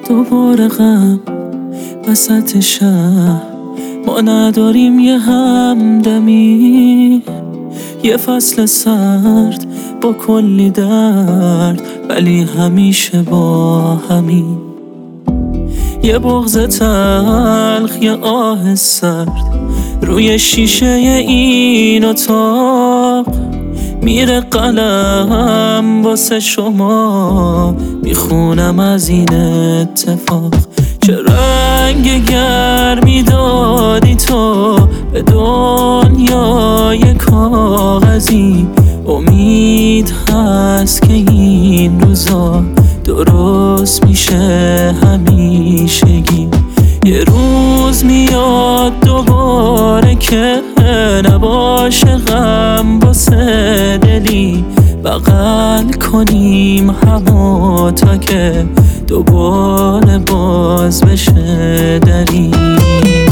دوباره غم وسط شهر، ما نداریم یه همدمی، یه فصل سرد با کلی درد، ولی همیشه با همین. یه بغض تلخ، یه آه سرد روی شیشه این اتاق، میره قلم واسه شما، میخونم از این اتفاق. چه رنگ گرمی دادی تو به دنیای کاغذی، امید هست که این روزا درست میشه همیشگی. یه روز میاد دوباره که نباشه غم واسه دلی، بغل کنیم همو تا که دوباره باز بشه دری.